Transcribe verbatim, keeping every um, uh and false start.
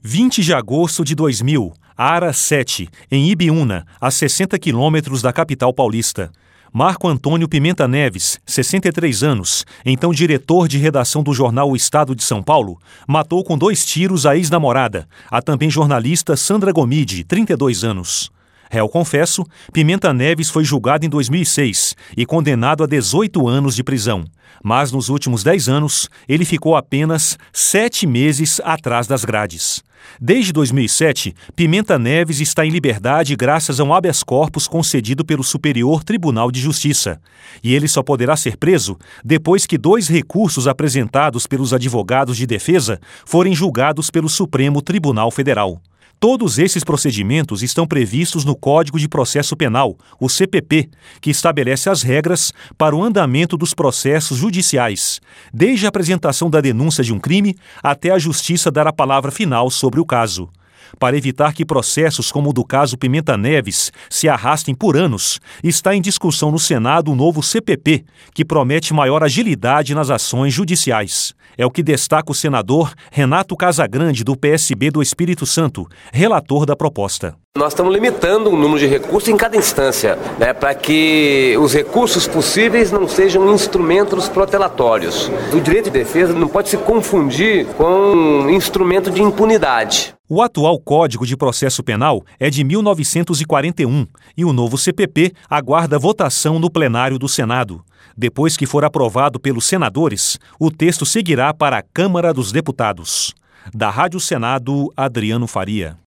vinte de agosto de dois mil, Ara sete, em Ibiúna, a sessenta quilômetros da capital paulista. Marco Antônio Pimenta Neves, sessenta e três anos, então diretor de redação do jornal O Estado de São Paulo, matou com dois tiros a ex-namorada, a também jornalista Sandra Gomide, trinta e dois anos. Réu confesso, Pimenta Neves foi julgado em dois mil e seis e condenado a dezoito anos de prisão. Mas nos últimos dez anos, ele ficou apenas sete meses atrás das grades. Desde dois mil e sete, Pimenta Neves está em liberdade graças a um habeas corpus concedido pelo Superior Tribunal de Justiça. E ele só poderá ser preso depois que dois recursos apresentados pelos advogados de defesa forem julgados pelo Supremo Tribunal Federal. Todos esses procedimentos estão previstos no Código de Processo Penal, o C P P, que estabelece as regras para o andamento dos processos judiciais, desde a apresentação da denúncia de um crime até a Justiça dar a palavra final sobre o caso. Para evitar que processos como o do caso Pimenta Neves se arrastem por anos, está em discussão no Senado o novo C P P, que promete maior agilidade nas ações judiciais. É o que destaca o senador Renato Casagrande, do P S B do Espírito Santo, relator da proposta. Nós estamos limitando o número de recursos em cada instância, né, para que os recursos possíveis não sejam instrumentos protelatórios. O direito de defesa não pode se confundir com um instrumento de impunidade. O atual Código de Processo Penal é de mil novecentos e quarenta e um e o novo C P P aguarda votação no plenário do Senado. Depois que for aprovado pelos senadores, o texto seguirá para a Câmara dos Deputados. Da Rádio Senado, Adriano Faria.